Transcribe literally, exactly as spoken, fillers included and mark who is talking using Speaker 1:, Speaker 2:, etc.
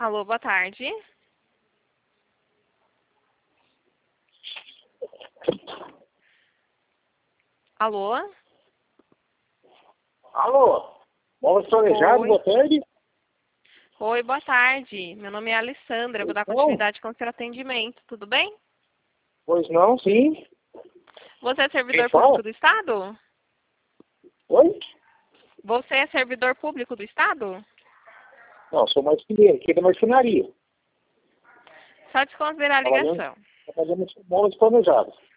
Speaker 1: Alô, boa tarde. Alô?
Speaker 2: Alô? Móveis planejados,
Speaker 1: Oi.
Speaker 2: boa tarde.
Speaker 1: Oi, boa tarde. Meu nome é Alessandra, eu vou dar
Speaker 2: Pois não?
Speaker 1: continuidade com o seu atendimento, tudo bem?
Speaker 2: Pois não, sim.
Speaker 1: Você é
Speaker 2: Quem
Speaker 1: servidor
Speaker 2: fala?
Speaker 1: público do Estado?
Speaker 2: Oi?
Speaker 1: Você é servidor público do Estado?
Speaker 2: Não, sou marceneiro, aqui é da marcenaria.
Speaker 1: Só desconsiderar a
Speaker 2: Trabalhando,
Speaker 1: ligação.
Speaker 2: trabalhando com móveis planejados.